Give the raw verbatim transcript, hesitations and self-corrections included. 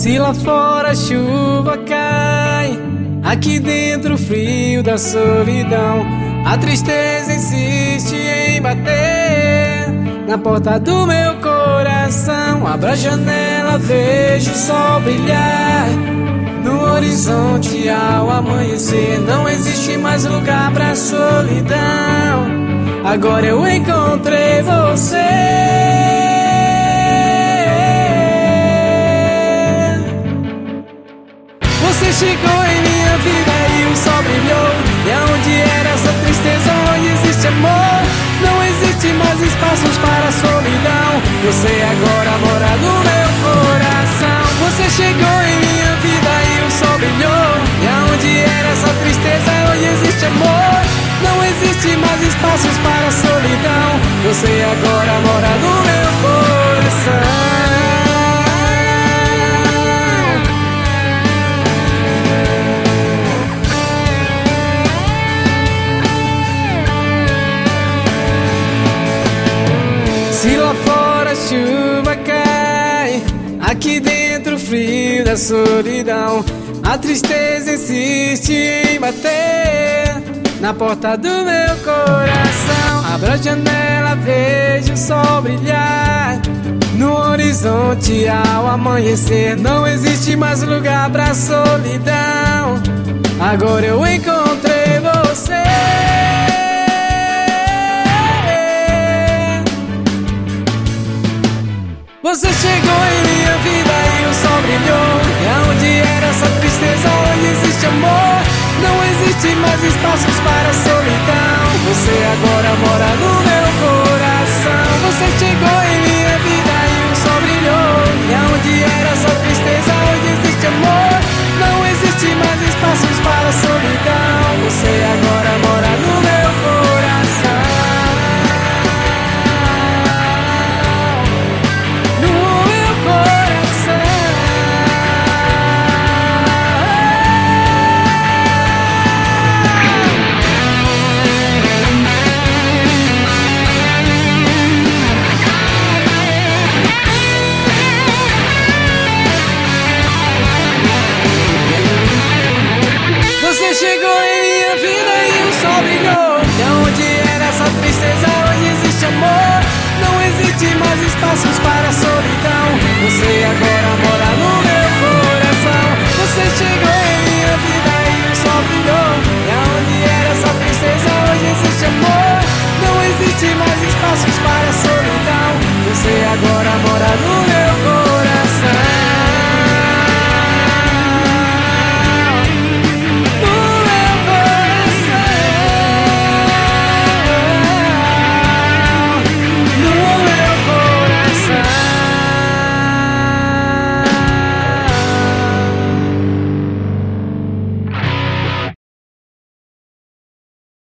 Se lá fora a chuva cai, aqui dentro o frio da solidão, a tristeza insiste em bater na porta do meu coração. Abro a janela, vejo o sol brilhar no horizonte ao amanhecer. Não existe mais lugar pra solidão, agora eu encontrei você. Você chegou em minha vida e o sol brilhou, e aonde era essa tristeza, hoje existe amor. Não existe mais espaços para a solidão, você agora mora no meu coração. Você chegou em minha vida e o sol brilhou, e aonde era essa tristeza, hoje existe amor. Não existe mais espaços para a solidão, você agora mora no meu coração. Se lá fora a chuva cai, aqui dentro o frio da solidão, a tristeza insiste em bater na porta do meu coração. Abro a janela, vejo o sol brilhar no horizonte ao amanhecer. Não existe mais lugar pra solidão, agora eu encontrei você. Você chegou em minha vida e o sol brilhou,